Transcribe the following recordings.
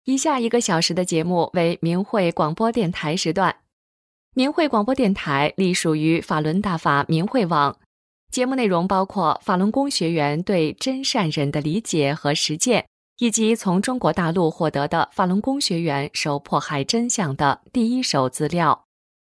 以下1个小时的节目为明慧广播电台时段。明慧广播电台隶属于法轮大法明慧网，节目内容包括法轮功学员对真善忍的理解和实践，以及从中国大陆获得的法轮功学员受迫害真相的第一手资料。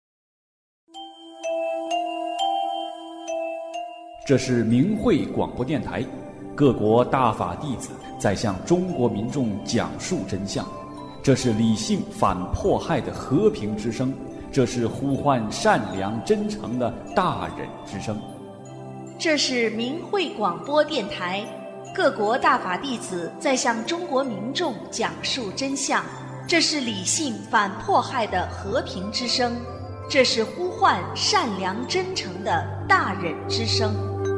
这是明慧广播电台，各国大法弟子在向中国民众讲述真相，这是理性反迫害的和平之声，这是呼唤善良真诚的大忍之声。 这是明慧广播电台，各国大法弟子在向中国民众讲述真相，这是理性反迫害的和平之声，这是呼唤善良真诚的大忍之声。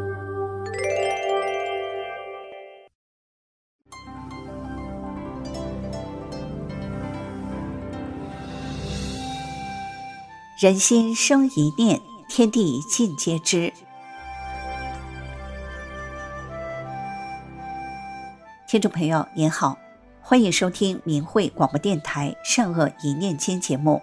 人心生一念，天地尽皆知。听众朋友您好，欢迎收听明慧广播电台善恶一念间节目。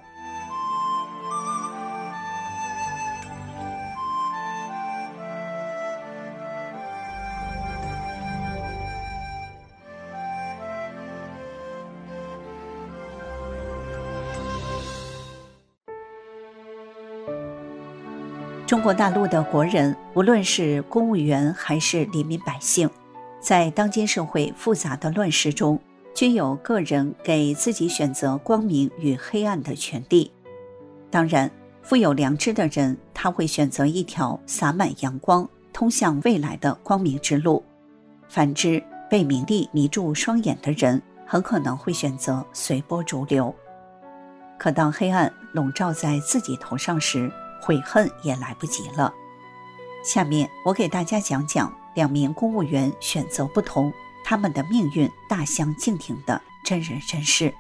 中国大陆的国人，无论是公务员还是黎民百姓，在当今社会复杂的乱世中，均有个人给自己选择光明与黑暗的权利。当然，富有良知的人，他会选择一条洒满阳光、通向未来的光明之路；反之，被名利迷住双眼的人，很可能会选择随波逐流。可当黑暗笼罩在自己头上时，悔恨也来不及了。下面我给大家讲讲2名公务员选择不同，他们的命运大相径庭的真人真事。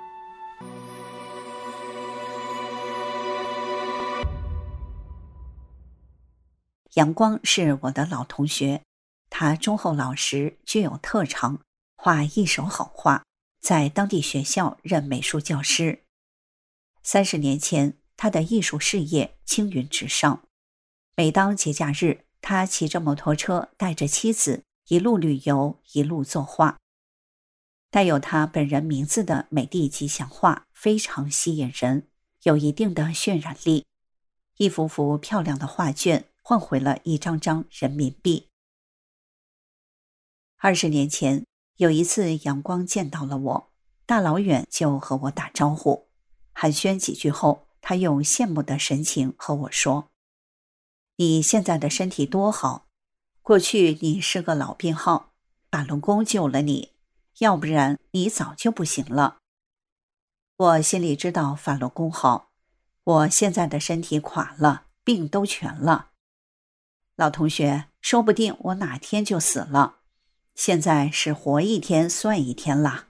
杨光是我的老同学，他忠厚老实，具有特长，画一手好画，在当地学校任美术教师。30年前，他的艺术事业青云直上，每当节假日，他骑着摩托车带着妻子一路旅游，一路作画。带有他本人名字的美丽吉祥画非常吸引人，有一定的渲染力。一幅幅漂亮的画卷换回了一张张人民币。20年前，有一次阳光见到了我，大老远就和我打招呼，寒暄几句后，他用羡慕的神情和我说：“你现在的身体多好，过去你是个老病号，法轮功救了你，要不然你早就不行了。”我心里知道法轮功好，我现在的身体垮了，病都全了。老同学，说不定我哪天就死了，现在是活一天算一天啦。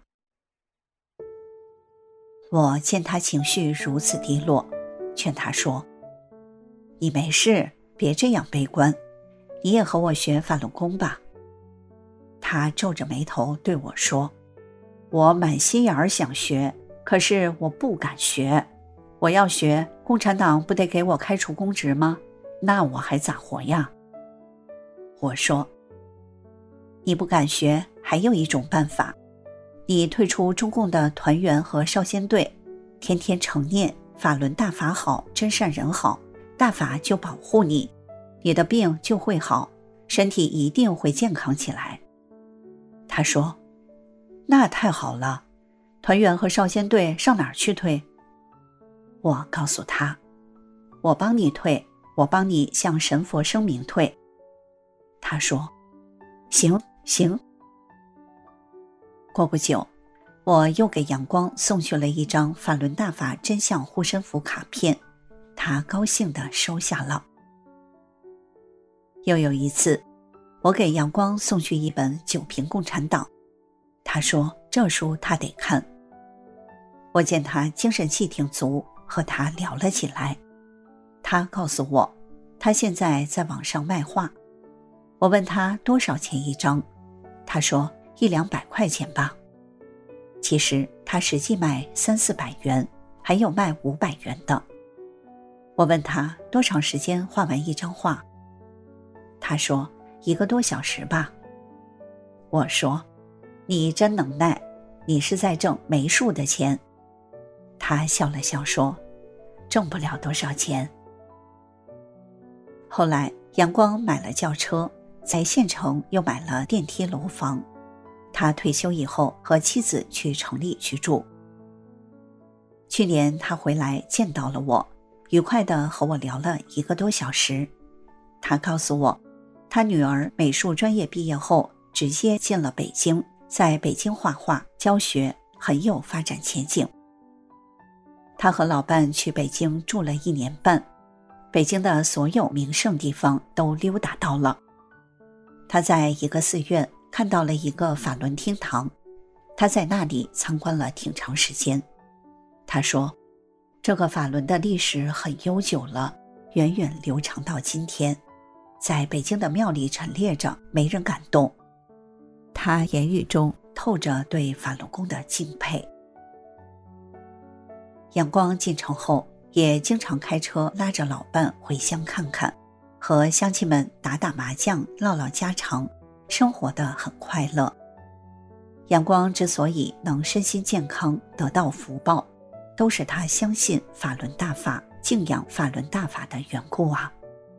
我见他情绪如此低落，劝他说：“你没事，别这样悲观，你也和我学法轮功吧。”他皱着眉头对我说：“我满心眼儿想学，可是我不敢学。我要学，共产党不得给我开除公职吗？那我还咋活呀？”我说：“你不敢学，还有一种办法。你退出中共的团员和少先队，天天成念法轮大法好，真善人好，大法就保护你，你的病就会好，身体一定会健康起来。”他说：“那太好了，团员和少先队上哪儿去退？”我告诉他：“我帮你退，我帮你向神佛声明退。”他说：“行。”过不久，我又给阳光送去了一张法轮大法真相护身符卡片，他高兴地收下了。又有一次，我给阳光送去一本《九评共产党》，他说这书他得看。我见他精神气挺足，和他聊了起来。他告诉我，他现在在网上卖画。我问他多少钱一张，他说100-200块钱吧。其实他实际卖300-400元，还有卖500元的。我问他多长时间画完一张画，他说1个多小时吧。我说你真能耐，你是在挣没数的钱。他笑了笑说挣不了多少钱。后来阳光买了轿车，在县城又买了电梯楼房。他退休以后和妻子去城里居住。去年他回来见到了我，愉快地和我聊了1个多小时。他告诉我，他女儿美术专业毕业后直接进了北京，在北京画画教学，很有发展前景。他和老伴去北京住了1年半，北京的所有名胜地方都溜达到了。他在一个寺院看到了一个法轮厅堂，他在那里参观了挺长时间。他说，这个法轮的历史很悠久了，源远流长到今天，在北京的庙里陈列着，没人敢动。他言语中透着对法轮功的敬佩。阳光进城后，也经常开车拉着老伴回乡看看，和乡亲们打打麻将，唠唠家常，生活得很快乐。阳光之所以能身心健康，得到福报，都是他相信法轮大法，敬仰法轮大法的缘故啊。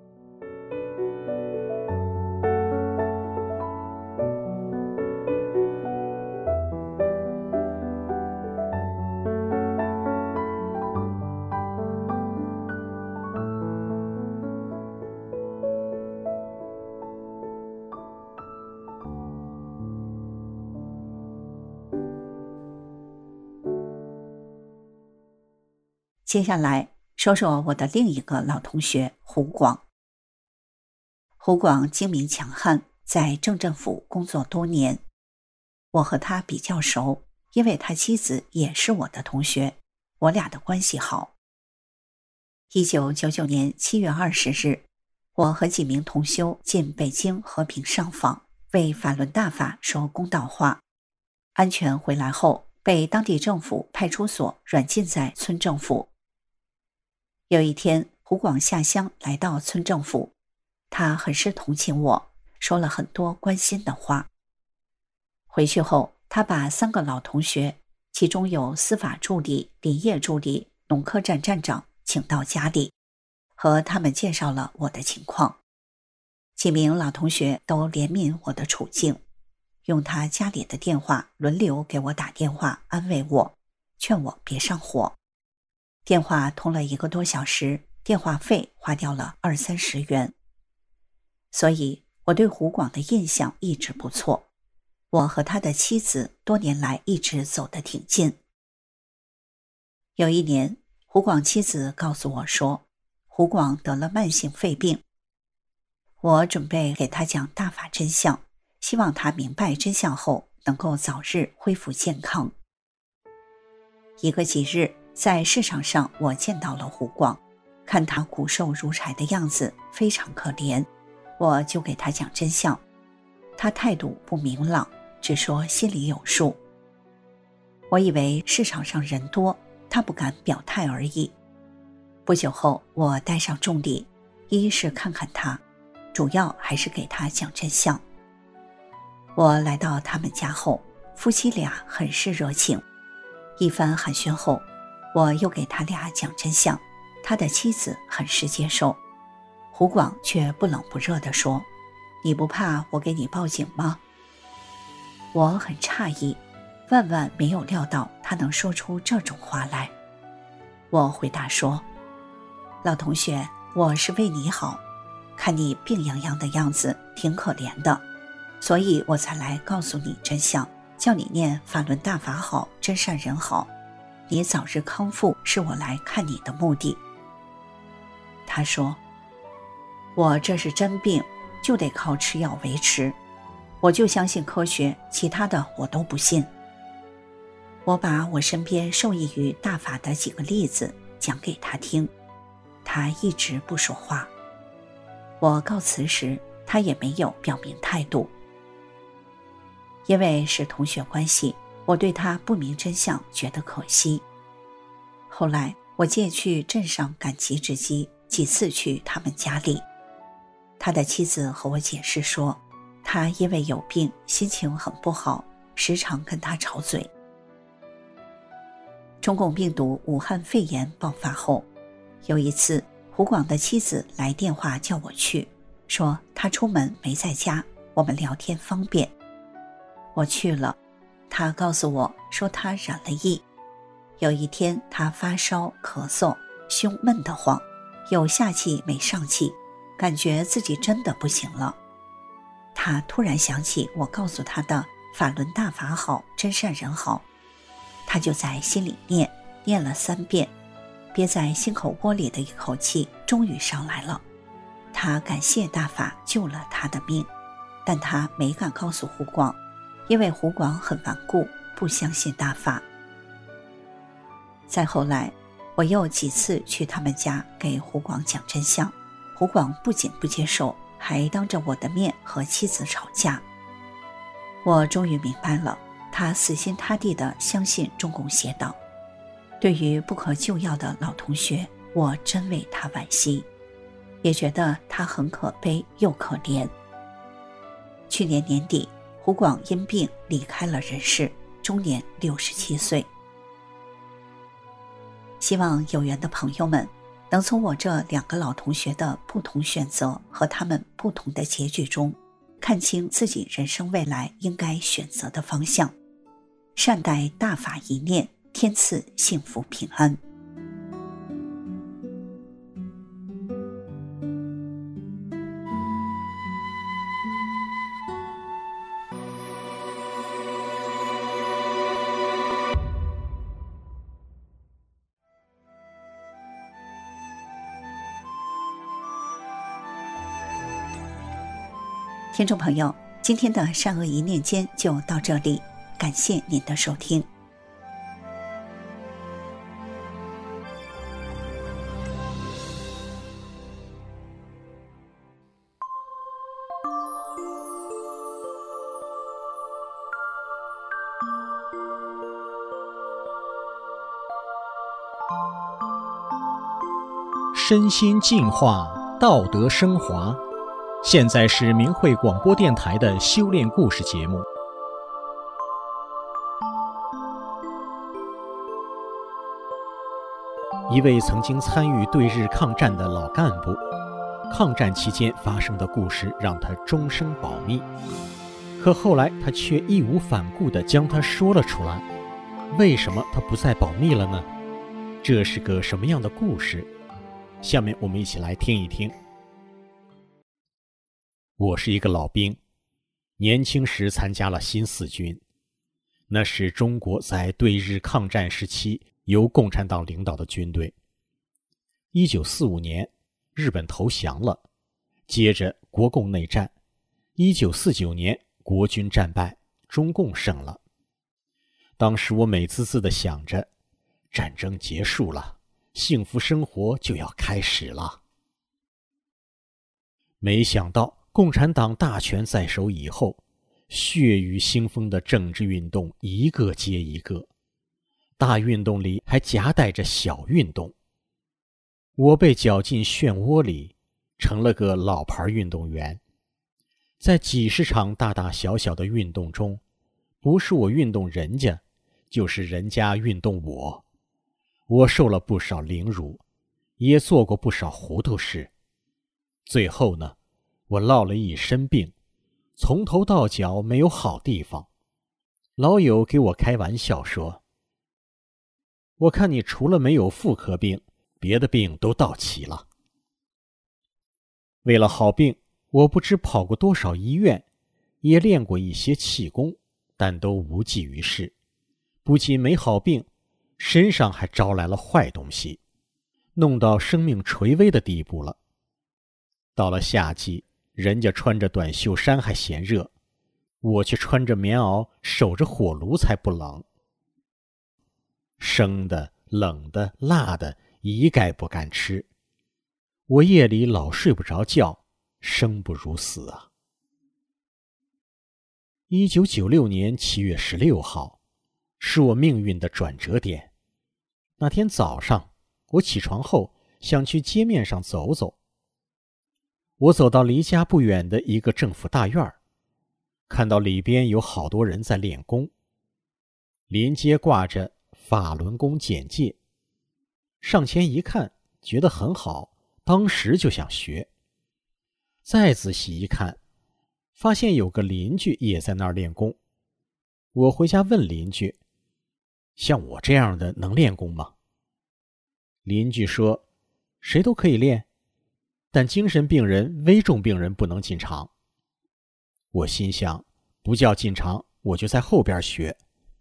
接下来说说我的另一个老同学胡广。胡广精明强悍，在政政府工作多年。我和他比较熟，因为他妻子也是我的同学，我俩的关系好。1999年7月20日，我和几名同修进北京和平上访，为法轮大法说公道话。安全回来后，被当地政府派出所软禁在村政府。有一天，胡广下乡来到村政府，他很是同情我，说了很多关心的话。回去后，他把3个老同学，其中有司法助理、林业助理、农科站站长请到家里，和他们介绍了我的情况。几名老同学都怜悯我的处境，用他家里的电话轮流给我打电话安慰我，劝我别上火。电话通了1个多小时，电话费花掉了20-30元。所以我对胡广的印象一直不错，我和他的妻子多年来一直走得挺近。有一年，胡广妻子告诉我说，胡广得了慢性肺病。我准备给他讲大法真相，希望他明白真相后能够早日恢复健康。一个吉日，在市场上我见到了胡广，看他骨瘦如柴的样子非常可怜，我就给他讲真相。他态度不明朗，只说心里有数。我以为市场上人多，他不敢表态而已。不久后，我带上重礼，一是看看他，主要还是给他讲真相。我来到他们家后，夫妻俩很是热情，一番寒暄后，我又给他俩讲真相，他的妻子很是接受。胡广却不冷不热地说，你不怕我给你报警吗？我很诧异，万万没有料到他能说出这种话来。我回答说，老同学，我是为你好，看你病怏怏的样子挺可怜的，所以我才来告诉你真相，叫你念法轮大法好，真善人好，你早日康复是我来看你的目的。他说，我这是真病，就得靠吃药维持，我就相信科学，其他的我都不信。我把我身边受益于大法的几个例子讲给他听，他一直不说话。我告辞时，他也没有表明态度。因为是同学关系， 我对他不明真相觉得可惜。后来我借去镇上赶集之机，几次去他们家里。他的妻子和我解释说，他因为有病，心情很不好，时常跟他吵嘴。中共病毒武汉肺炎爆发后，有一次胡广的妻子来电话叫我去，说他出门没在家，我们聊天方便。我去了，他告诉我说他染了疫。有一天他发烧咳嗽，胸闷得慌，有下气没上气，感觉自己真的不行了。他突然想起我告诉他的法轮大法好，真善人好，他就在心里念了3遍，憋在心口窝里的一口气终于上来了。他感谢大法救了他的命，但他没敢告诉胡广，因为胡广很顽固，不相信大法。再后来，我又几次去他们家给胡广讲真相，胡广不仅不接受，还当着我的面和妻子吵架。我终于明白了，他死心塌地地相信中共邪党。对于不可救药的老同学，我真为他惋惜，也觉得他很可悲又可怜。去年年底，胡广因病离开了人世，终年67岁。希望有缘的朋友们能从我这2个老同学的不同选择和他们不同的结局中，看清自己人生未来应该选择的方向，善待大法一念，天赐幸福平安。听众朋友，今天的善恶一念间就到这里，感谢您的收听。 身心净化，道德升华。现在是明慧广播电台的修炼故事节目。一位曾经参与对日抗战的老干部，抗战期间发生的故事让他终生保密，可后来他却义无反顾地将它说了出来。为什么他不再保密了呢？这是个什么样的故事？下面我们一起来听一听。我是一个老兵，年轻时参加了新四军，那是中国在对日抗战时期由共产党领导的军队。1945年，日本投降了，接着国共内战。1949年，国军战败，中共胜了。当时我美滋滋地想着，战争结束了，幸福生活就要开始了。没想到共产党大权在手以后，血雨腥风的政治运动一个接一个，大运动里还夹带着小运动。我被搅进漩涡里，成了个老牌运动员。在几十场大大小小的运动中，不是我运动人家，就是人家运动我。我受了不少凌辱，也做过不少糊涂事。最后呢，我落了一身病，从头到脚没有好地方。老友给我开玩笑说，我看你除了没有妇科病，别的病都到齐了。为了好病，我不知跑过多少医院，也练过一些气功，但都无济于事。不仅没好病，身上还招来了坏东西，弄到生命垂危的地步了。到了夏季，人家穿着短袖衫还嫌热，我却穿着棉袄守着火炉才不冷。生的、冷的、辣的一概不敢吃，我夜里老睡不着觉，生不如死啊。1996年7月16号， 是我命运的转折点。那天早上，我起床后想去街面上走走。我走到离家不远的一个政府大院，看到里边有好多人在练功，临街挂着法轮功简介，上前一看，觉得很好，当时就想学。再仔细一看，发现有个邻居也在那儿练功。我回家问邻居，像我这样的能练功吗？邻居说，谁都可以练，但精神病人、危重病人不能进场。我心想，不叫进场，我就在后边学。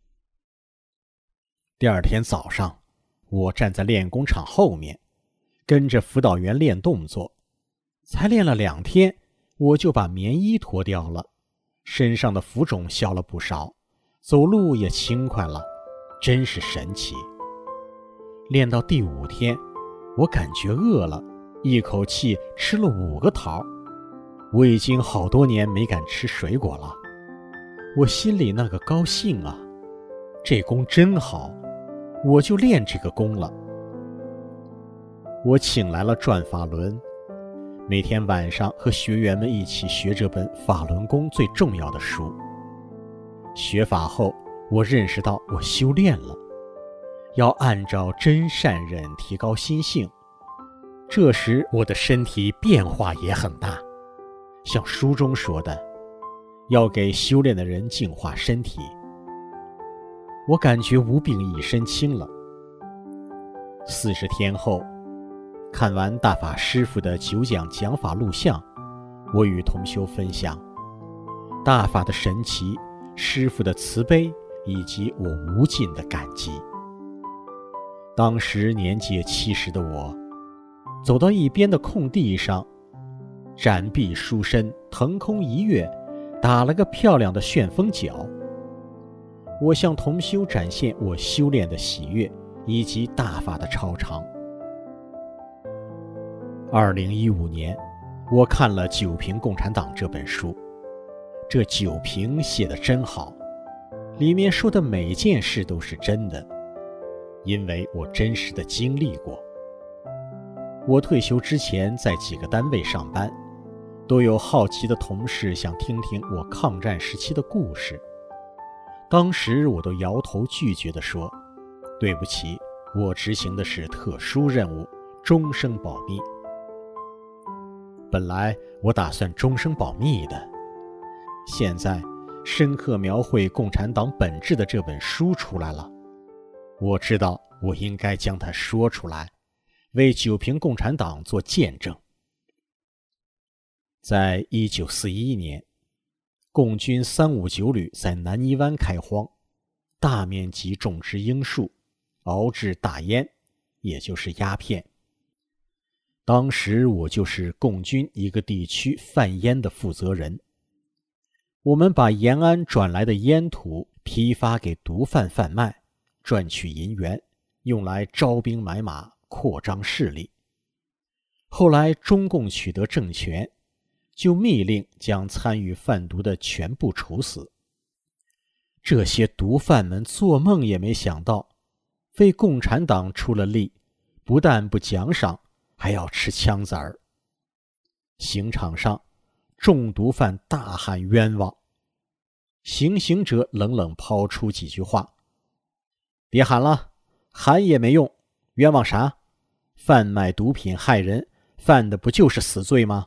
第二天早上，我站在练功场后面，跟着辅导员练动作。才练了2天，我就把棉衣脱掉了，身上的浮肿消了不少，走路也轻快了，真是神奇。练到第5天，我感觉饿了，一口气吃了5个桃。我已经好多年没敢吃水果了，我心里那个高兴啊！这功真好，我就练这个功了。我请来了转法轮，每天晚上和学员们一起学这本法轮功最重要的书。学法后，我认识到我修炼了，要按照真善忍提高心性。这时我的身体变化也很大，像书中说的，要给修炼的人净化身体。我感觉无病一身轻了。40天后，看完大法师父的9讲讲法录像，我与同修分享大法的神奇、师父的慈悲以及我无尽的感激。当时年届70的我，走到一边的空地上，展臂舒身，腾空一跃，打了个漂亮的旋风脚。我向同修展现我修炼的喜悦以及大法的超常。2015年，我看了《九评共产党》这本书，这9评写得真好，里面说的每件事都是真的，因为我真实的经历过。我退休之前在几个单位上班，都有好奇的同事想听听我抗战时期的故事。当时我都摇头拒绝地说，对不起，我执行的是特殊任务，终生保密。本来我打算终生保密的，现在深刻描绘共产党本质的这本书出来了，我知道我应该将它说出来，为9评共产党做见证。在1941年，共军359旅在南泥湾开荒，大面积种植罂粟，熬制大烟，也就是鸦片。当时我就是共军一个地区贩烟的负责人，我们把延安转来的烟土批发给毒贩贩卖，赚取银元，用来招兵买马，扩张势力。后来中共取得政权，就密令将参与贩毒的全部处死。这些毒贩们做梦也没想到，为共产党出了力，不但不奖赏，还要吃枪子儿。刑场上，众毒贩大喊冤枉，行刑者冷冷抛出几句话：别喊了，喊也没用，冤枉啥？贩卖毒品害人，犯的不就是死罪吗？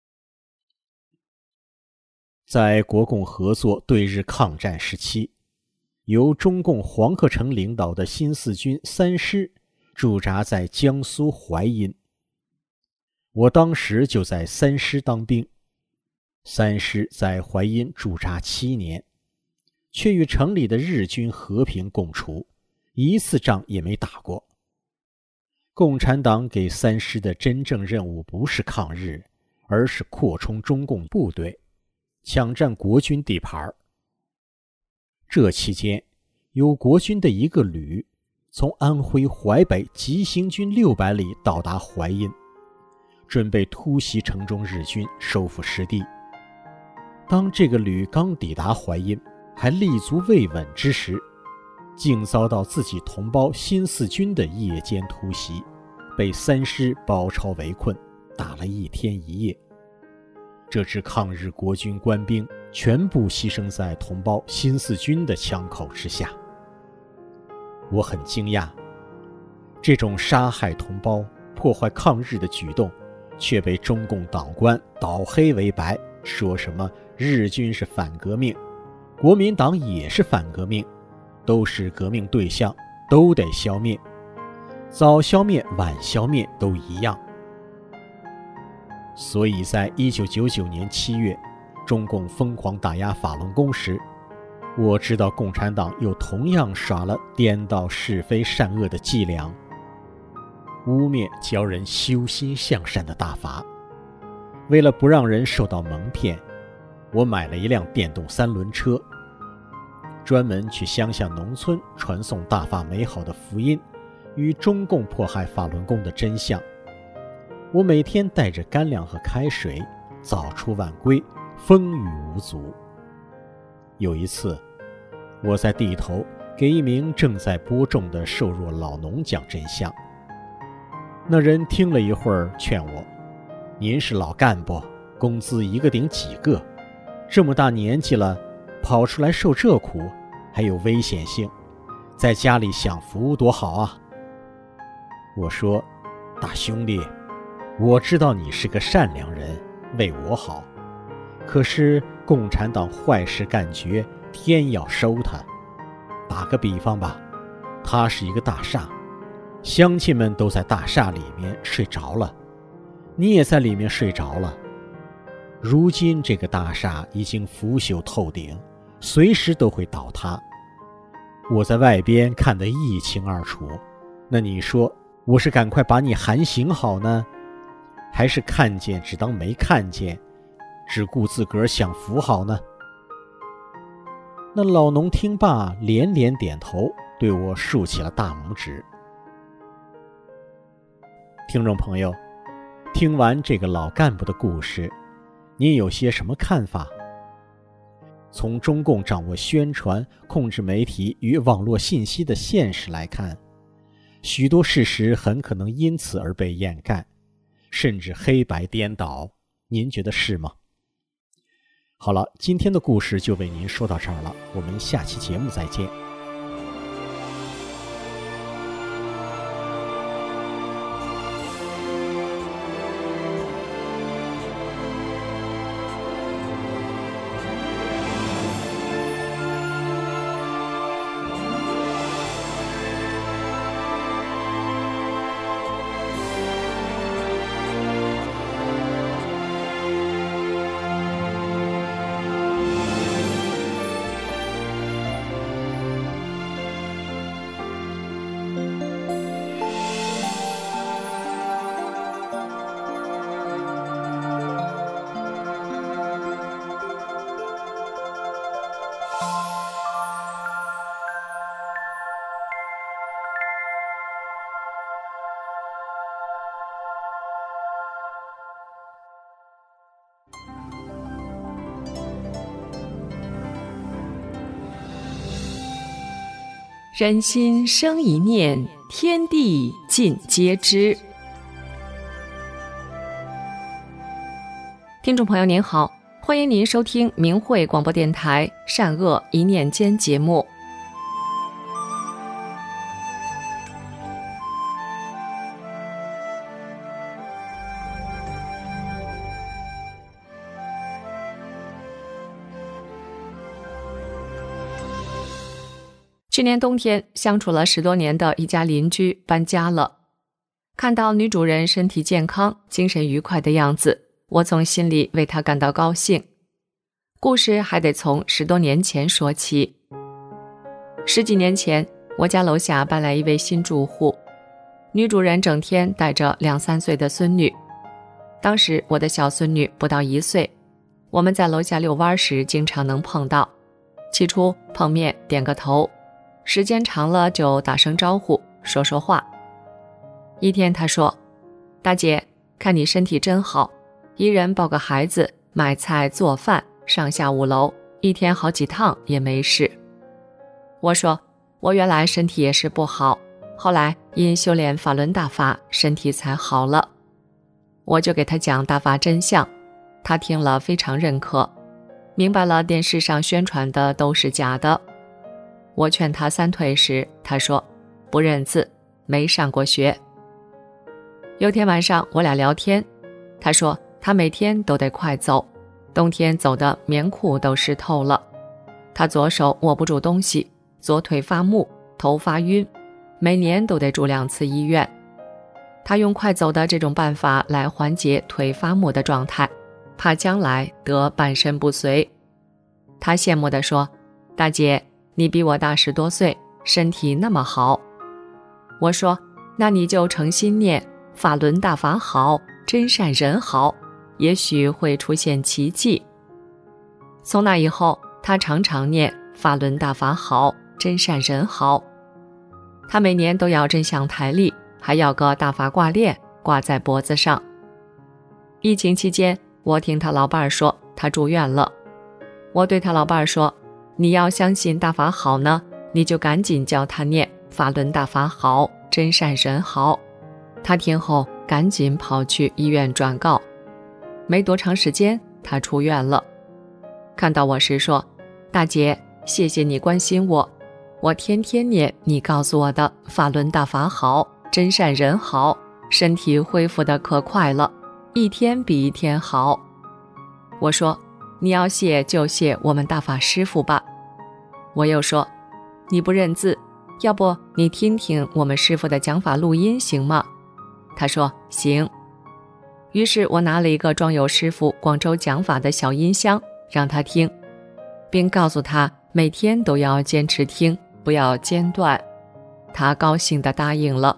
在国共合作对日抗战时期，由中共黄克诚领导的新四军3师驻扎在江苏淮阴。我当时就在3师当兵，3师在淮阴驻扎7年，却与城里的日军和平共处，一次仗也没打过。共产党给3师的真正任务不是抗日，而是扩充中共部队，抢占国军地盘。这期间，有国军的一个旅从安徽淮北急行军600里到达淮阴，准备突袭城中日军，收复失地。当这个旅刚抵达淮阴，还立足未稳之时， 竟遭到自己同胞新四军的夜间突袭，被3师包抄围困，打了1天1夜。这支抗日国军官兵全部牺牲在同胞新四军的枪口之下。我很惊讶，这种杀害同胞、破坏抗日的举动却被中共党官倒黑为白，说什么日军是反革命，国民党也是反革命，都是革命对象，都得消灭，早消灭晚消灭都一样。所以在1999年7月，中共疯狂打压法轮功时，我知道共产党又同样耍了颠倒是非善恶的伎俩，污蔑教人修心向善的大法。为了不让人受到蒙骗，我买了一辆电动3轮车，专门去乡下农村传送大法美好的福音与中共迫害法轮功的真相。我每天带着干粮和开水，早出晚归，风雨无阻。有一次，我在地头给一名正在播种的瘦弱老农讲真相。那人听了一会儿，劝我：“您是老干部，工资一个顶几个，这么大年纪了，跑出来受这苦，还有危险性，在家里享福多好啊！”我说：“大兄弟，我知道你是个善良人，为我好，可是共产党坏事干绝，天要收他。打个比方吧，他是一个大厦，乡亲们都在大厦里面睡着了，你也在里面睡着了。如今这个大厦已经腐朽透顶，随时都会倒塌。我在外边看得一清二楚，那你说我是赶快把你喊醒好呢，还是看见只当没看见，只顾自个儿享福好呢？”那老农听罢连连点头，对我竖起了大拇指。听众朋友，听完这个老干部的故事，您有些什么看法？从中共掌握宣传、控制媒体与网络信息的现实来看，许多事实很可能因此而被掩盖，甚至黑白颠倒，您觉得是吗？好了，今天的故事就为您说到这儿了，我们下期节目再见。 人心生一念，天地尽皆知。听众朋友您好，欢迎您收听明慧广播电台善恶一念间节目。去年冬天，相处了10多年的一家邻居搬家了。看到女主人身体健康、精神愉快的样子，我从心里为她感到高兴。故事还得从10多年前说起。10几年前，我家楼下搬来一位新住户，女主人整天带着2、3岁的孙女。当时我的小孙女不到1岁，我们在楼下遛弯时经常能碰到。起初碰面点个头，时间长了就打声招呼，说说话。一天她说：“大姐，看你身体真好，一人抱个孩子，买菜做饭，上下5楼，一天好几趟也没事。”我说：“ 我原来身体也是不好，后来因修炼法轮大法，身体才好了。我就给他讲大法真相，他听了非常认可，明白了电视上宣传的都是假的。我劝他三退时，他说不认字，没上过学。有天晚上我俩聊天，他说他每天都得快走，冬天走的棉裤都湿透了。他左手握不住东西，左腿发木，头发晕，每年都得住2次医院。他用快走的这种办法来缓解腿发木的状态，怕将来得半身不遂。他羡慕地说，大姐，你比我大10多岁，身体那么好。我说，那你就诚心念法轮大法好，真善人好，也许会出现奇迹。从那以后，他常常念法轮大法好，真善人好。他每年都要真相台历，还要个大法挂链挂在脖子上。疫情期间，我听他老伴儿说他住院了，我对他老伴儿说，你要相信大法好呢，你就赶紧教他念法轮大法好，真善人好。他听后赶紧跑去医院转告，没多长时间他出院了。看到我时说，大姐，谢谢你关心我，我天天念你告诉我的法轮大法好，真善人好，身体恢复得可快了，一天比一天好。我说，你要谢就谢我们大法师父吧。我又说，你不认字，要不你听听我们师父的讲法录音行吗？他说行。于是我拿了一个装有师父广州讲法的小音箱让他听，并告诉他每天都要坚持听，不要间断。他高兴地答应了。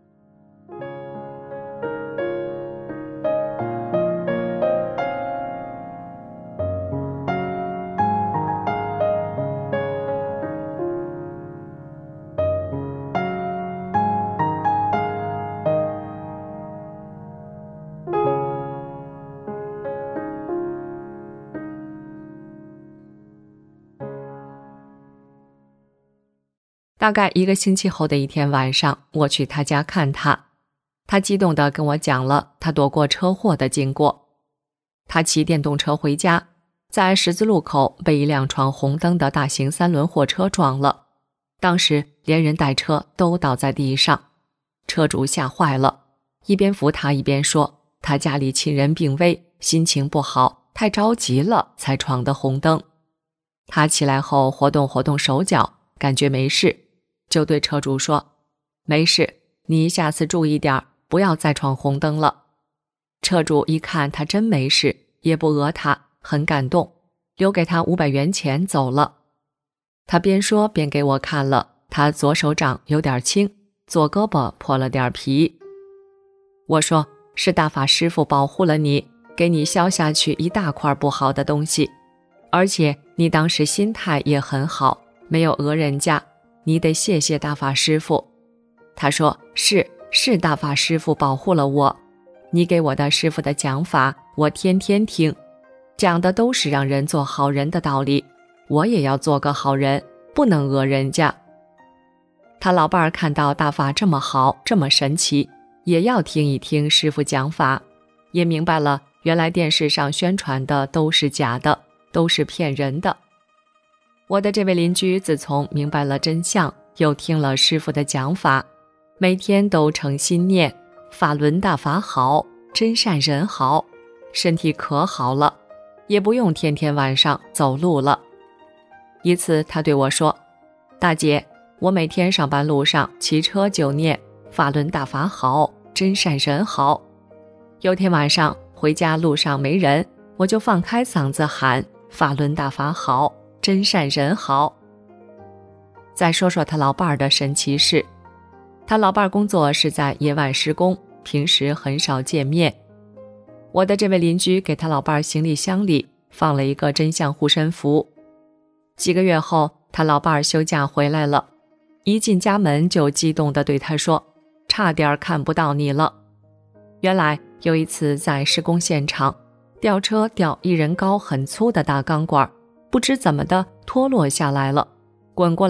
大概1个星期后的一天晚上，我去他家看他，他激动地跟我讲了他躲过车祸的经过。他骑电动车回家，在十字路口被一辆闯红灯的大型3轮货车撞了，当时连人带车都倒在地上，车主吓坏了，一边扶他一边说他家里亲人病危，心情不好，太着急了才闯的红灯。他起来后活动活动手脚，感觉没事，就对车主说，没事，你下次注意点，不要再闯红灯了。车主一看他真没事，也不讹他，很感动，留给他500元钱走了。他边说边给我看了他左手掌有点青，左胳膊破了点皮。我说，是大法师父保护了你，给你消下去一大块不好的东西，而且你当时心态也很好，没有讹人家，你得谢谢大法师父。他说，是大法师父保护了我，你给我的师父的讲法我天天听，讲的都是让人做好人的道理，我也要做个好人，不能讹人家。他老伴儿看到大法这么好，这么神奇，也要听一听师父讲法，也明白了原来电视上宣传的都是假的，都是骗人的。我的这位邻居自从明白了真相，又听了师父的讲法，每天都诚心念法轮大法好，真善人好，身体可好了，也不用天天晚上走路了。一次他对我说，大姐，我每天上班路上骑车就念法轮大法好，真善人好。有天晚上回家路上没人，我就放开嗓子喊法轮大法好，真善人好。再说说他老伴儿的神奇事，他老伴儿工作是在野外施工，平时很少见面。我的这位邻居给他老伴儿行李箱里放了一个真相护身符。几个月后，他老伴儿休假回来了，一进家门就激动地对他说，差点看不到你了。原来有一次在施工现场，吊车吊1人高很粗的大钢管，不知怎么的脱落下来了，滚过来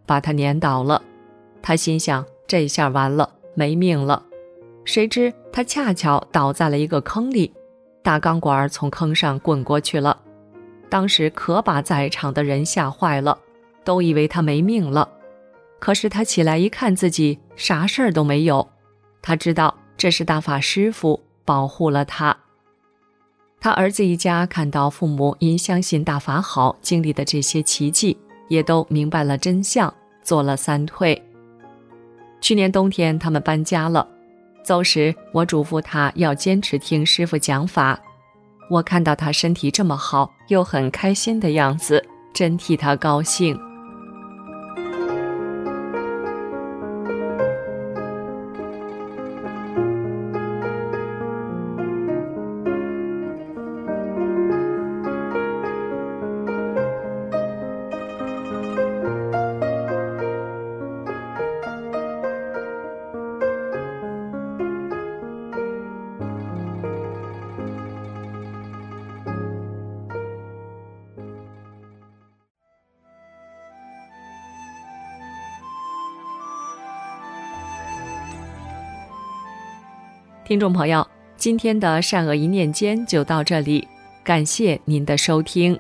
把他碾倒了。他心想，这下完了，没命了。谁知他恰巧倒在了一个坑里，大钢管从坑上滚过去了。当时可把在场的人吓坏了，都以为他没命了。可是他起来一看，自己啥事儿都没有。他知道这是大法师父保护了他。他儿子一家看到父母因相信大法好经历的这些奇迹，也都明白了真相，做了3退。去年冬天他们搬家了，走时我嘱咐他要坚持听师父讲法。我看到他身体这么好，又很开心的样子，真替他高兴。听众朋友，今天的善恶一念间就到这里，感谢您的收听。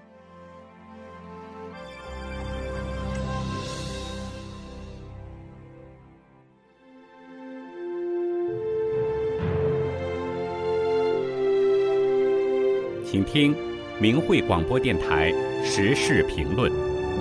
请听明慧广播电台时事评论。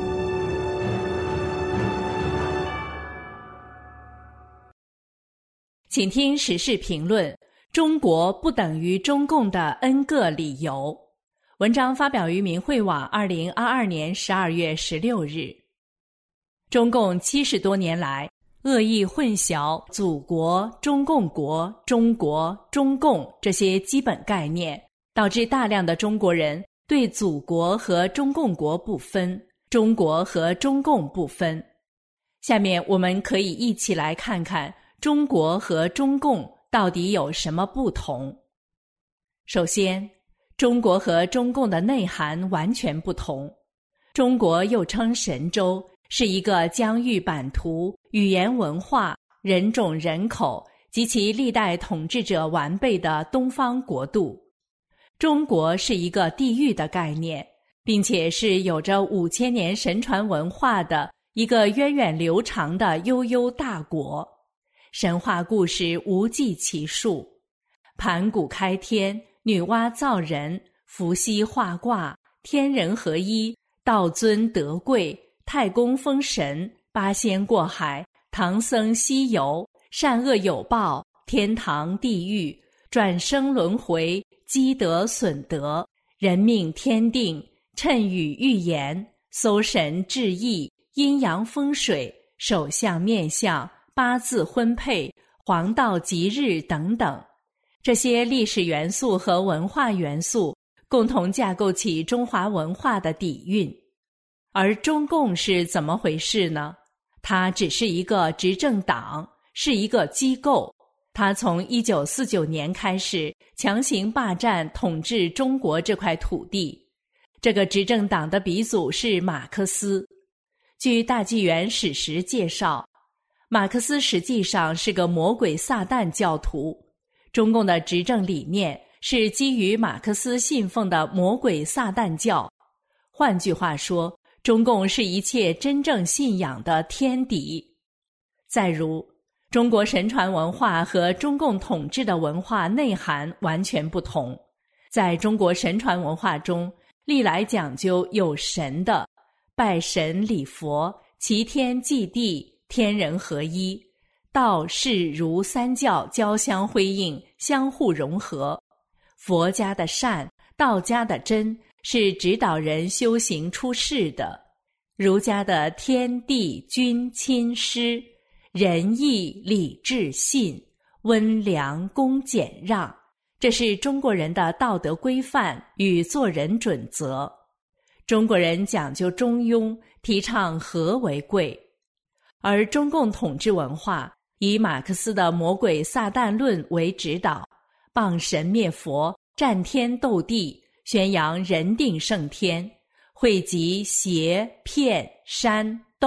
请听时事评论：中国不等于中共的 N 个理由。文章发表于明慧网2022年12月16日。中共70多年来恶意混淆祖国、中共国、中国、中共这些基本概念，导致大量的中国人对祖国和中共国不分，中国和中共不分。下面我们可以一起来看看中国和中共到底有什么不同？首先，中国和中共的内涵完全不同。中国又称神州，是一个疆域版图、语言文化、人种人口及其历代统治者完备的东方国度。中国是一个地域的概念，并且是有着5000年神传文化的一个源远流长的悠悠大国。神话故事无计其数，盘古开天，女娲造人，伏羲画卦，天人合一，道尊德贵，太公封神，八仙过海，唐僧西游，善恶有报，天堂地狱，转生轮回，积德损德，人命天定，谶语预言，搜神治疫，阴阳风水，手相面相，八字婚配，黄道吉日等等，这些历史元素和文化元素共同架构起中华文化的底蕴。而中共是怎么回事呢？它只是一个执政党，是一个机构。它从1949年开始强行霸占统治中国这块土地。这个执政党的鼻祖是马克思。据大纪元史实介绍，马克思实际上是个魔鬼撒旦教徒，中共的执政理念是基于马克思信奉的魔鬼撒旦教。换句话说，中共是一切真正信仰的天敌。再如，中国神传文化和中共统治的文化内涵完全不同。在中国神传文化中，历来讲究有神的，拜神礼佛，齐天祭地，天人合一，道释儒三教交相辉映，相互融合。佛家的善，道家的真，是指导人修行出世的。儒家的天地君亲师，仁义礼智信，温良恭俭让，这是中国人的道德规范与做人准则。中国人讲究中庸，提倡和为贵。而中共统治文化以马克思的魔鬼撒旦论为指导，谤神灭佛，战天斗地，宣扬人定胜天，汇集邪骗煽斗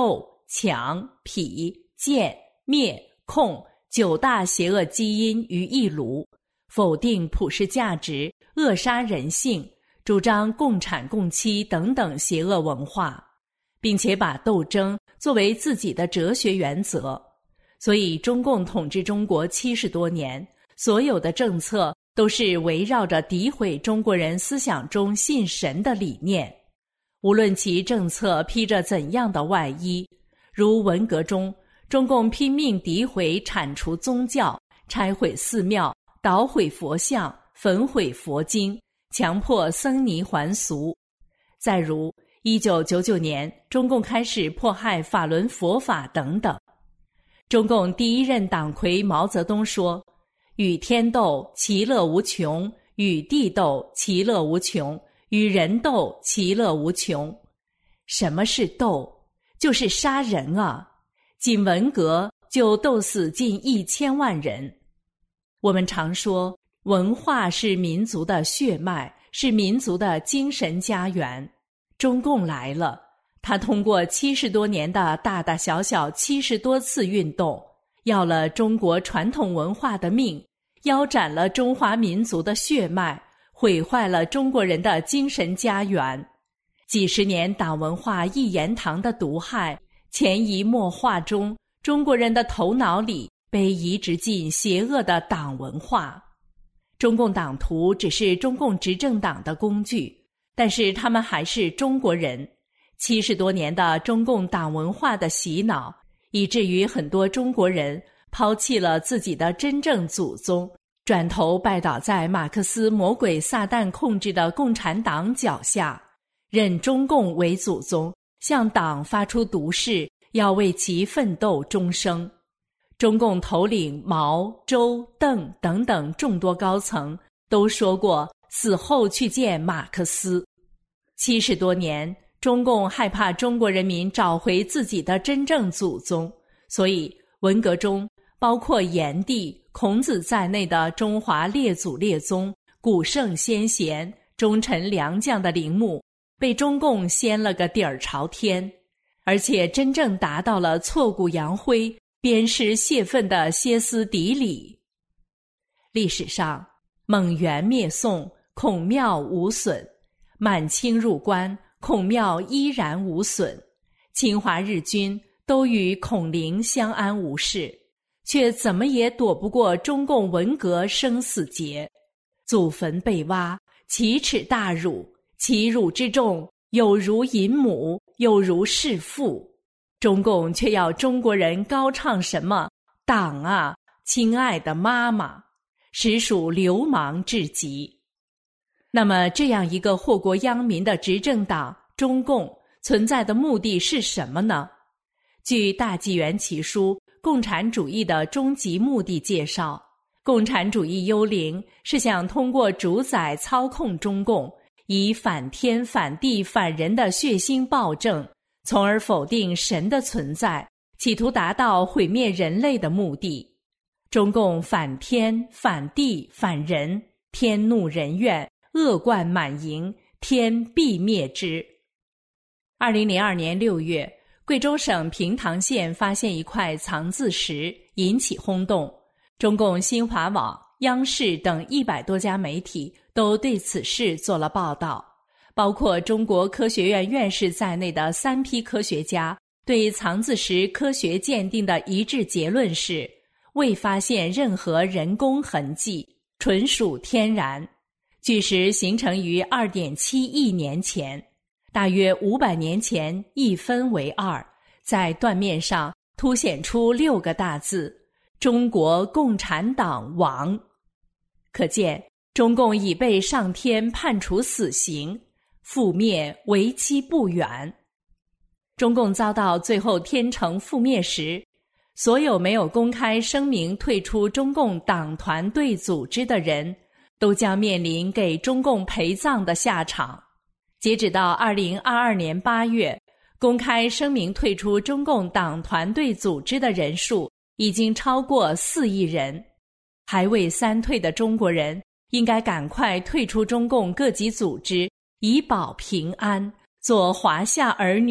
抢、痞、贱、灭、控9大邪恶基因于一炉，否定普世价值，扼杀人性，主张共产共妻等等邪恶文化，并且把斗争作为自己的哲学原则。所以中共统治中国70多年，所有的政策都是围绕着诋毁中国人思想中信神的理念，无论其政策披着怎样的外衣，如文革中，中共拼命诋毁铲除宗教，拆毁寺庙，捣毁佛像，焚毁佛经，强迫僧尼还俗。再如1999年，中共开始迫害法轮佛法等等。中共第一任党魁毛泽东说，与天斗，其乐无穷；与地斗，其乐无穷；与人斗，其乐无穷。什么是斗？就是杀人啊！仅文革就斗死近1000万人。我们常说，文化是民族的血脉，是民族的精神家园。中共来了，他通过70多年的大大小小70多次运动，要了中国传统文化的命，腰斩了中华民族的血脉，毁坏了中国人的精神家园。几十年党文化一言堂的毒害，潜移默化中，中国人的头脑里被移植进邪恶的党文化。中共党徒只是中共执政党的工具，但是他们还是中国人。70多年的中共党文化的洗脑，以至于很多中国人抛弃了自己的真正祖宗，转头拜倒在马克思魔鬼撒旦控制的共产党脚下，认中共为祖宗，向党发出毒誓，要为其奋斗终生。中共头领毛、周、邓等等众多高层都说过死后去见马克思。70多年，中共害怕中国人民找回自己的真正祖宗，所以文革中包括炎帝、孔子在内的中华列祖列宗、古圣先贤、忠臣良将的陵墓被中共掀了个底儿朝天，而且真正达到了挫骨扬灰、鞭尸泄愤的歇斯底里。历史上，蒙元灭宋，孔庙无损；满清入关，孔庙依然无损；侵华日军都与孔陵相安无事，却怎么也躲不过中共文革生死劫。祖坟被挖，奇耻大辱，其辱之重，有如淫母，有如弑父。中共却要中国人高唱什么党啊，亲爱的妈妈，实属流氓至极。那么这样一个祸国殃民的执政党中共存在的目的是什么呢？据大纪元奇书《共产主义的终极目的》介绍，共产主义幽灵是想通过主宰操控中共，以反天反地反人的血腥暴政，从而否定神的存在，企图达到毁灭人类的目的。中共反天反地反人，天怒人怨，恶贯满盈，天必灭之。2002年6月，贵州省平塘县发现一块藏字石，引起轰动。中共新华网、央视等100多家媒体都对此事做了报道，包括中国科学院院士在内的3批科学家对藏字石科学鉴定的一致结论是，未发现任何人工痕迹，纯属天然。巨石形成于2.7亿年前，大约500年前一分为二，在断面上凸显出6个大字：中国共产党亡。可见中共已被上天判处死刑，覆灭为期不远。中共遭到最后天成覆灭时，所有没有公开声明退出中共党团队组织的人，都将面临给中共陪葬的下场。截止到2022年8月，公开声明退出中共党团队组织的人数已经超过4亿人。还未3退的中国人应该赶快退出中共各级组织，以保平安，做华夏儿女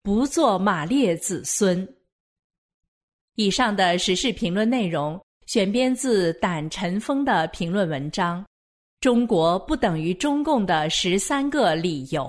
不做马列子孙。以上的时事评论内容选编自胆尘封的评论文章《中国不等于中共的13个理由》。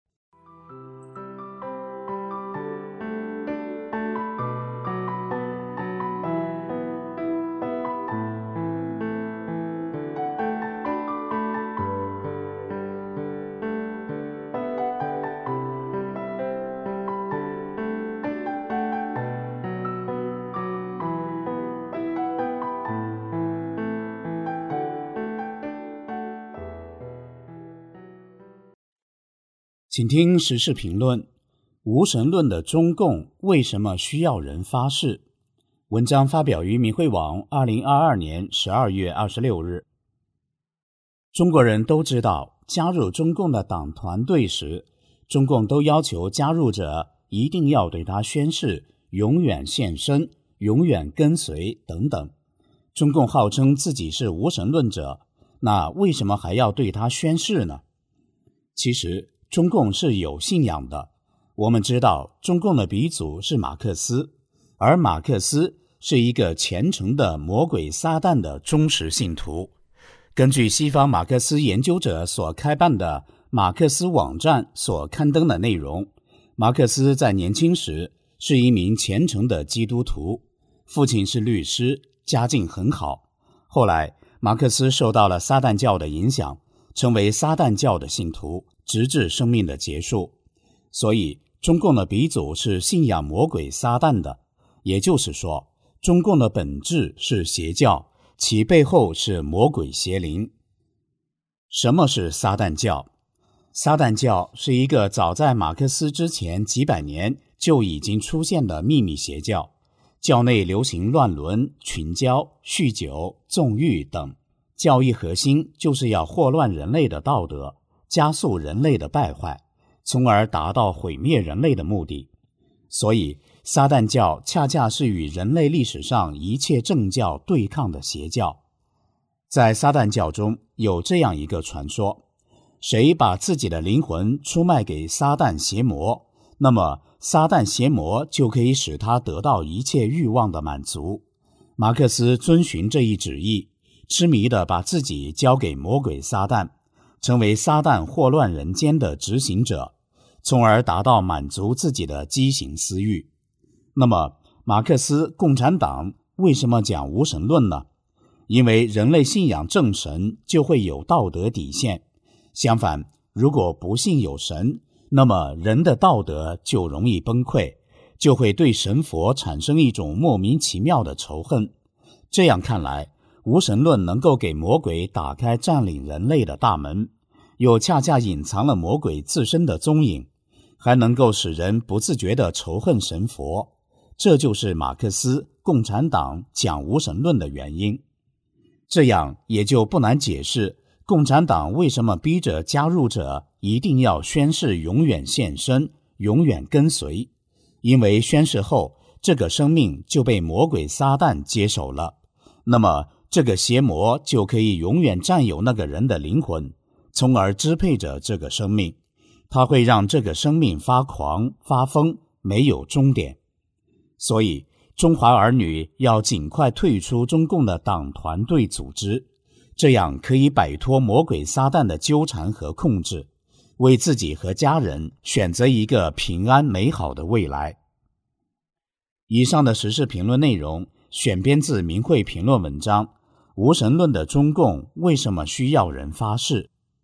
请听时事评论：无神论的中共为什么需要人发誓？文章发表于民汇网2022年12月26日。中国人都知道，加入中共的党团队时，中共都要求加入者一定要对他宣誓永远献身、永远跟随等等。中共号称自己是无神论者，那为什么还要对他宣誓呢？其实中共是有信仰的。我们知道中共的鼻祖是马克思，而马克思是一个虔诚的魔鬼撒旦的忠实信徒。根据西方马克思研究者所开办的马克思网站所刊登的内容，马克思在年轻时是一名虔诚的基督徒，父亲是律师，家境很好。后来马克思受到了撒旦教的影响，成为撒旦教的信徒，直至生命的结束。所以中共的鼻祖是信仰魔鬼撒旦的，也就是说，中共的本质是邪教，其背后是魔鬼邪灵。什么是撒旦教？撒旦教是一个早在马克思之前几百年就已经出现的秘密邪教，教内流行乱伦、群交、酗酒、纵欲等，教义核心就是要祸乱人类的道德，加速人类的败坏，从而达到毁灭人类的目的。所以撒旦教恰恰是与人类历史上一切正教对抗的邪教。在撒旦教中有这样一个传说，谁把自己的灵魂出卖给撒旦邪魔，那么撒旦邪魔就可以使他得到一切欲望的满足。马克思遵循这一旨意，痴迷地把自己交给魔鬼撒旦，成为撒旦祸乱人间的执行者，从而达到满足自己的畸形私欲。那么马克思共产党为什么讲无神论呢？因为人类信仰正神就会有道德底线，相反，如果不信有神，那么人的道德就容易崩溃，就会对神佛产生一种莫名其妙的仇恨。这样看来，无神论能够给魔鬼打开占领人类的大门，又恰恰隐藏了魔鬼自身的踪影，还能够使人不自觉地仇恨神佛。这就是马克思共产党讲无神论的原因。这样也就不难解释共产党为什么逼着加入者一定要宣誓永远献身、永远跟随。因为宣誓后，这个生命就被魔鬼撒旦接手了，那么这个邪魔就可以永远占有那个人的灵魂，从而支配着这个生命。它会让这个生命发狂、发疯，没有终点。所以中华儿女要尽快退出中共的党团队组织，这样可以摆脱魔鬼撒旦的纠缠和控制，为自己和家人选择一个平安美好的未来。以上的时事评论内容选编自明慧评论文章《无神论的中共为什么需要人发誓》。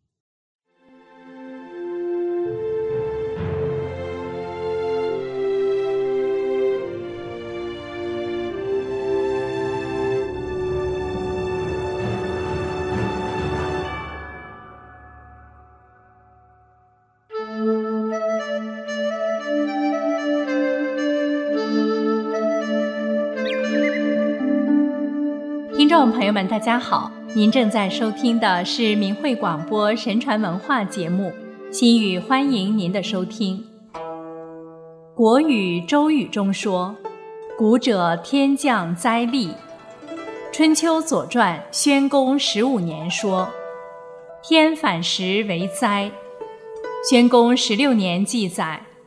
听众朋友们，大家好，您正在收听的是明慧广播神传文化节目，心语欢迎您的收听。国语周语中说，古者天降灾厉。春秋左传宣公15年说，天反时为灾。宣公16年记载，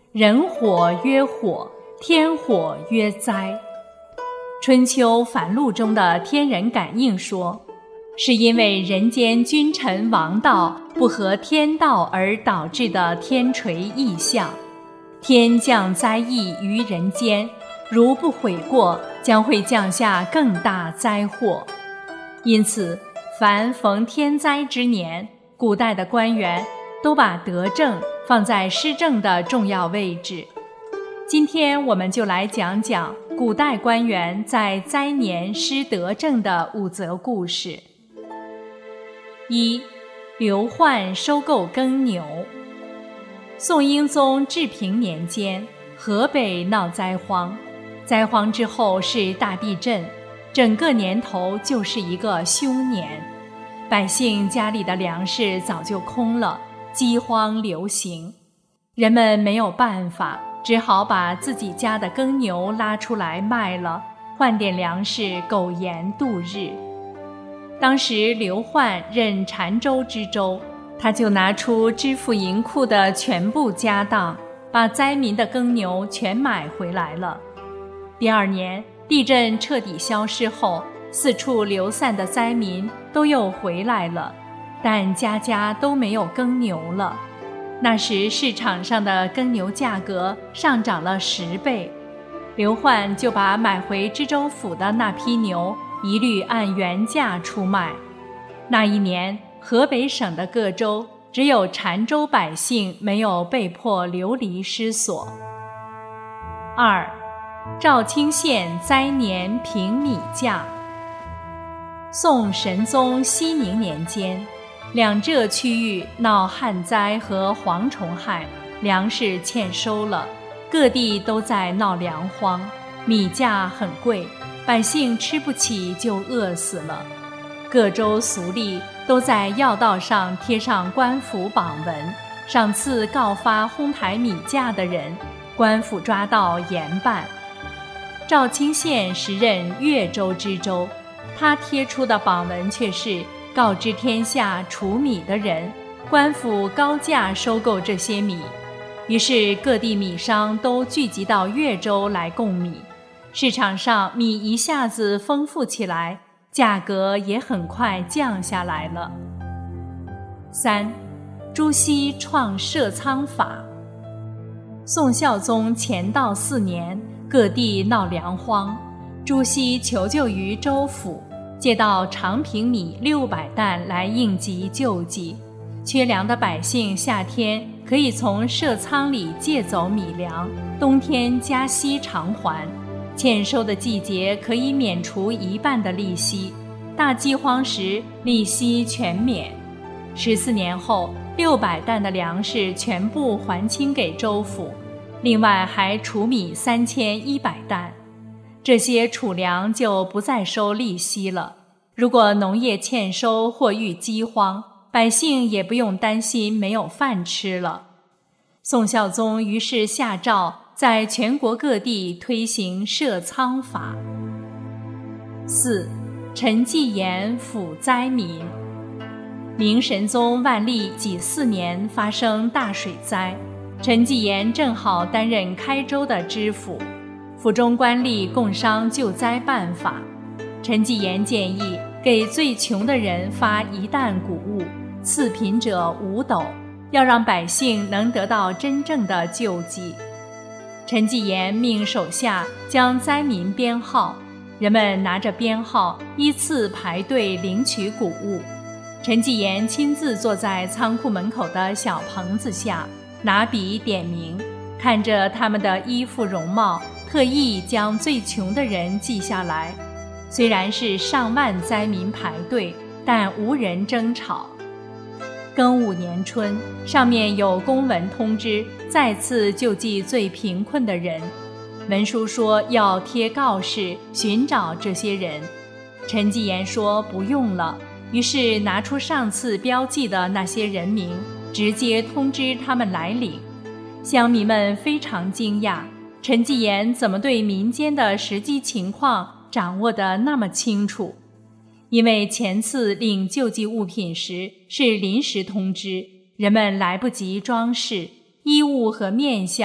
人火曰火，天火曰灾。春秋繁露中的天人感应说，是因为人间君臣王道不合天道而导致的天垂异象，天降灾异于人间，如不悔过，将会降下更大灾祸。因此，凡逢天灾之年，古代的官员都把德政放在施政的重要位置。今天我们就来讲讲古代官员在灾年施德政的5则故事。1. 刘奂收购耕牛。宋英宗治平年间，河北闹灾荒，灾荒之后是大地震，整个年头就是一个凶年，百姓家里的粮食早就空了，饥荒流行，人们没有办法，只好把自己家的耕牛拉出来卖了，换点粮食苟延度日。当时刘奂任澶州知州，他就拿出支付银库的全部家当，把灾民的耕牛全买回来了。第2年，地震彻底消失后，四处流散的灾民都又回来了，但家家都没有耕牛了。那时市场上的耕牛价格上涨了10倍，刘奂就把买回知州府的那批牛一律按原价出卖。那一年，河北省的各州只有澶州百姓没有被迫流离失所。2. 肇庆县灾年平米价。宋神宗熙宁年间，两浙区域闹旱灾和蝗虫害，粮食欠收了，各地都在闹粮荒，米价很贵，百姓吃不起就饿死了。各州俗吏都在要道上贴上官府榜文，赏赐告发哄抬米价的人，官府抓到严办。肇庆县时任越州知州，他贴出的榜文却是告知天下储米的人，官府高价收购这些米。于是各地米商都聚集到越州来供米，市场上米一下子丰富起来，价格也很快降下来了。3. 朱熹创设仓法。宋孝宗乾道4年，各地闹粮荒，朱熹求救于州府，借到长平米600担来应急救济。缺粮的百姓夏天可以从设仓里借走米粮，冬天加息偿还，欠收的季节可以免除1半的利息，大饥荒时利息全免。14年后，600担的粮食全部还清给州府，另外还储米3100担。这些储粮就不再收利息了。如果农业欠收或遇饥荒，百姓也不用担心没有饭吃了。宋孝宗于是下诏，在全国各地推行设仓法。4. 陈继言抚灾民。明神宗万历己4年发生大水灾，陈继言正好担任开州的知府，府中官吏共商救灾办法。陈继言建议给最穷的人发1担谷物，次贫者5斗，要让百姓能得到真正的救济。陈继言命手下将灾民编号，人们拿着编号依次排队领取谷物。陈继言亲自坐在仓库门口的小棚子下，拿笔点名，看着他们的衣服容貌，特意将最穷的人记下来。虽然是上万灾民排队，但无人争吵。庚午年春，上面有公文通知再次救济最贫困的人，文书说要贴告示寻找这些人。陈继言说不用了，于是拿出上次标记的那些人名，直接通知他们来领。乡民们非常惊讶，陈继言怎么对民间的实际情况掌握得那么清楚？因为前次领救济物品时是临时通知，人们来不及装饰，衣物和面相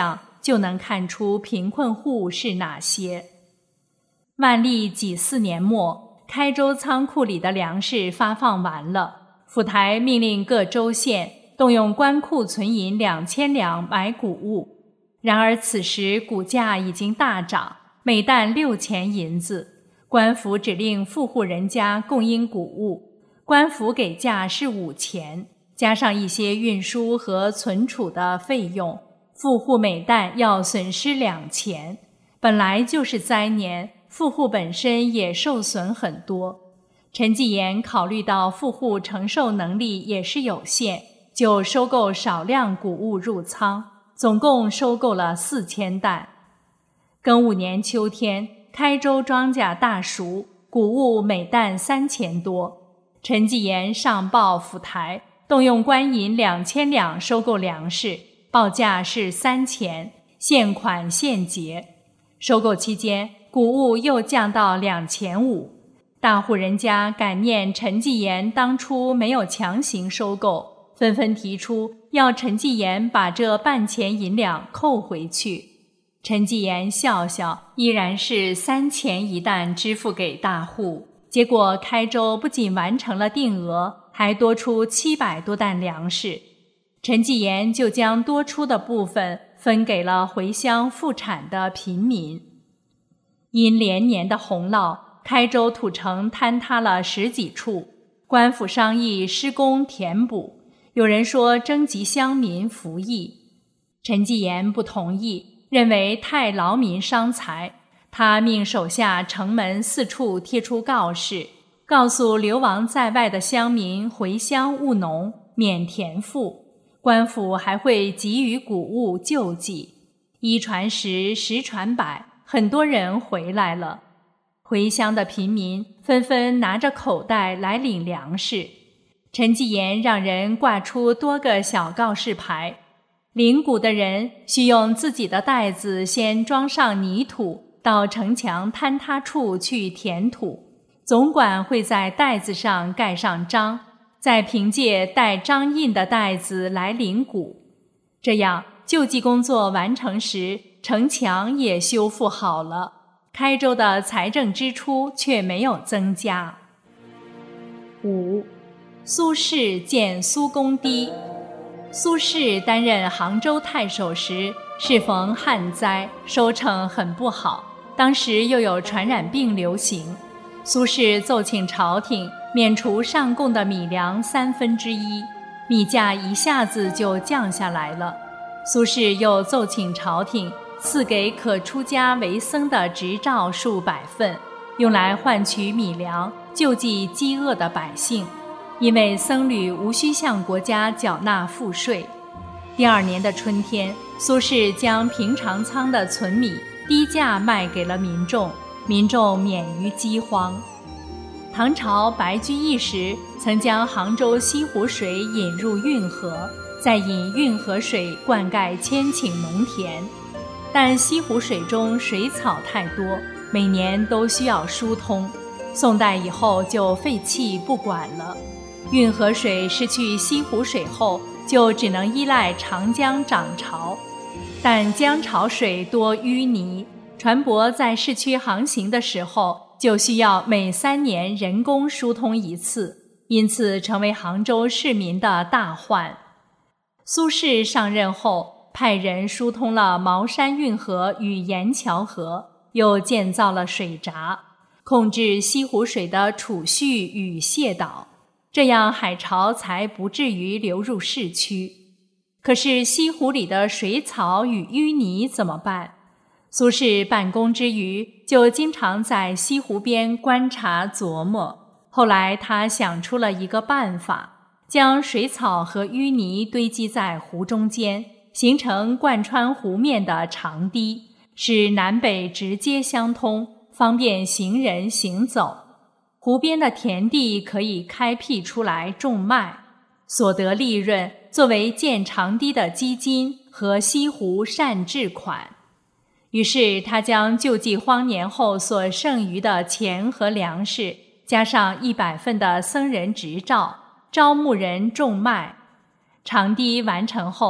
就能看出贫困户是哪些。万历己巳年末，开州仓库里的粮食发放完了，府台命令各州县动用官库存银2000两买谷物。然而此时谷价已经大涨，每担6000银子。官府只令富户人家供应谷物，官府给价是5000，加上一些运输和存储的费用，富户每担要损失2000。本来就是灾年，富户本身也受损很多。陈继炎考虑到富户承受能力也是有限，就收购少量谷物入仓，总共收购了4000担。庚午年秋天，开州庄稼大熟，谷物每担3000多。陈继炎上报府台，动用官银2000两收购粮食，报价是3000，现款现结。收购期间，谷物又降到2500。大户人家感念陈继炎当初没有强行收购，纷纷提出要陈继炎把这半钱银两扣回去。陈继炎笑笑，依然是3000一担支付给大户。结果开州不仅完成了定额，还多出700多担粮食。陈继炎就将多出的部分分给了回乡复产的贫民。因连年的洪涝，开州土城坍塌了10几处，官府商议施工填补，有人说征集乡民服役。陈继炎不同意，认为太劳民伤财。他命手下城门4处贴出告示，告诉流亡在外的乡民回乡务农，免田赋。官府还会给予谷物救济。1传10，10传100，很多人回来了。回乡的贫民纷纷拿着口袋来领粮食。陈继炎让人挂出多个小告示牌，领谷的人需用自己的袋子先装上泥土，到城墙坍塌处去填土，总管会在袋子上盖上章，再凭借带章印的袋子来领谷。这样救济工作完成时，城墙也修复好了，开州的财政支出却没有增加。5. 苏轼建苏公堤。苏轼担任杭州太守时，适逢旱灾，收成很不好，当时又有传染病流行。苏轼奏请朝廷免除上贡的米粮1/3，米价一下子就降下来了。苏轼又奏请朝廷赐给可出家为僧的执照数百份，用来换取米粮，救济饥饿的百姓。因为僧侣无需向国家缴纳赋税。第2年的春天，苏轼将平常仓的存米低价卖给了民众，民众免于饥荒。唐朝白居易时曾将杭州西湖水引入运河，再引运河水灌溉千顷农田，但西湖水中水草太多，每年都需要疏通。宋代以后就废弃不管了。运河水失去西湖水后，就只能依赖长江涨潮，但江潮水多淤泥，船舶在市区航行的时候就需要每3年人工疏通一次，因此成为杭州市民的大患。苏轼上任后，派人疏通了茅山运河与盐桥河，又建造了水闸，控制西湖水的储蓄与泄导，这样海潮才不至于流入市区。可是西湖里的水草与淤泥怎么办？苏轼办公之余，就经常在西湖边观察琢磨。后来他想出了一个办法，将水草和淤泥堆积在湖中间，形成贯穿湖面的长堤，使南北直接相通，方便行人行走。湖边的田地可以开辟出来种麦，所得利润作为建长堤的基金和西湖善治款。于是他将救济荒年后所剩余的钱和粮食，加上100份的僧人执照，招募人种麦。长堤完成后，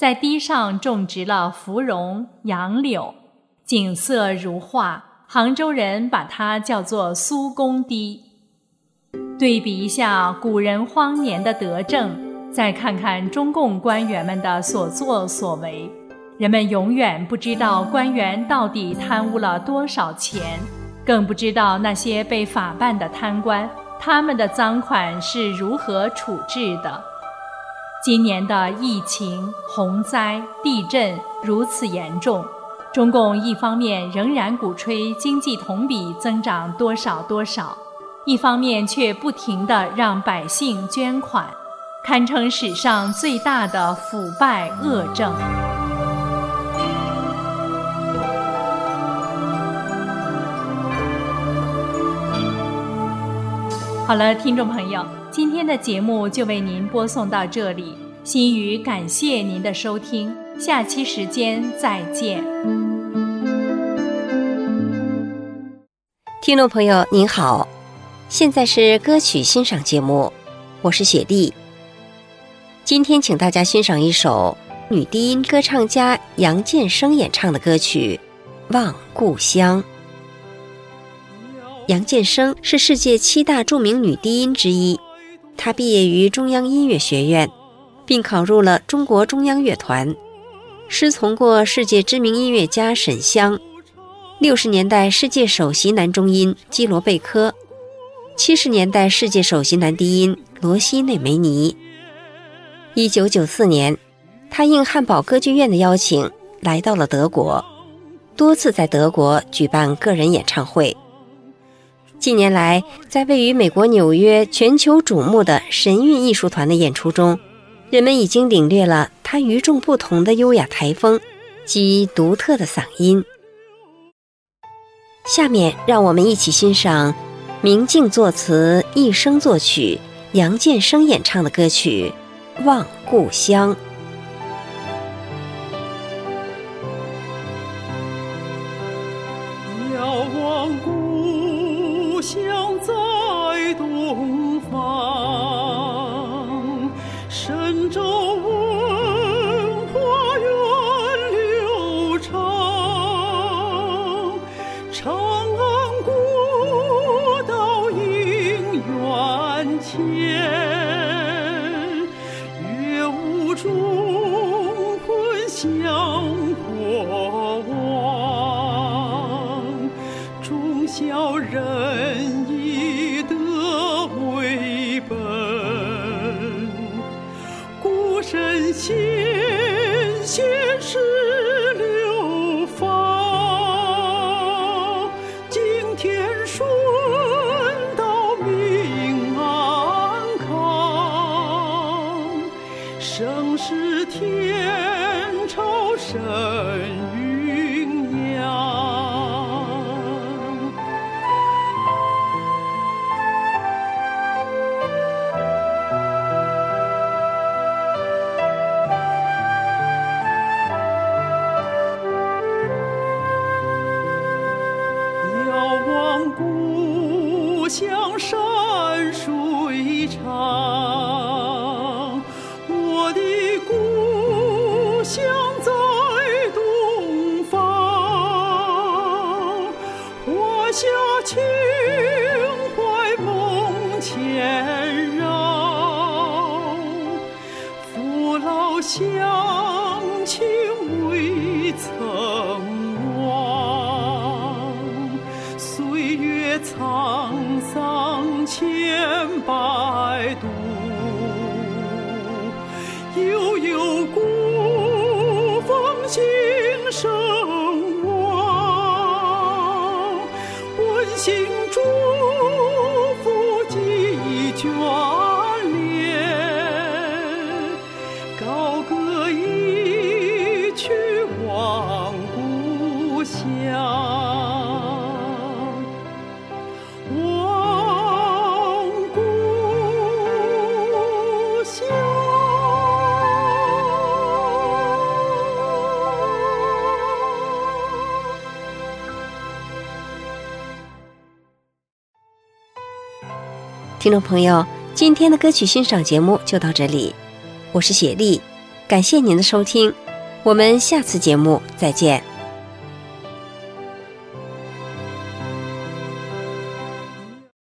在堤上种植了芙蓉、杨柳，景色如画，杭州人把它叫做苏公堤。对比一下古人荒年的德政，再看看中共官员们的所作所为，人们永远不知道官员到底贪污了多少钱，更不知道那些被法办的贪官，他们的赃款是如何处置的。今年的疫情、洪灾、地震如此严重，中共一方面仍然鼓吹经济同比增长多少多少，一方面却不停地让百姓捐款，堪称史上最大的腐败恶政。好了，听众朋友，今天的节目就为您播送到这里，心语感谢您的收听，下期时间再见。 听众朋友您好，现在是歌曲欣赏节目，我是雪莉。今天请大家欣赏一首女低音歌唱家杨建生演唱的歌曲《望故乡》。杨建生是世界7大著名女低音之一，她毕业于中央音乐学院，并考入了中国中央乐团，师从过世界知名音乐家沈湘，60年代世界首席男中音基罗贝科，70年代世界首席男低音罗西内梅尼。1994年，他应汉堡歌剧院的邀请来到了德国，多次在德国举办个人演唱会。近年来，在位于美国纽约全球瞩目的神韵艺术团的演出中，人们已经领略了他与众不同的优雅台风及独特的嗓音。下面让我们一起欣赏明镜作词、一生作曲、杨建生演唱的歌曲《望故乡》。 遥望故乡在东方，神州文化源流长，长安古道迎远前，乐舞中魂相破望，忠孝仁义德为本，孤身先世流芳，敬天顺道民安康，盛世天朝神云扬。遥望故乡山水长，我的故乡在东方，华夏情怀梦千绕，父老乡亲未曾忘，岁月沧桑千百度，悠悠古风今生望，温馨祝福几眷恋，高歌一曲望故乡，望故乡。 听众朋友，今天的歌曲欣赏节目就到这里，我是雪莉， 感谢您的收听，我们下次节目再见。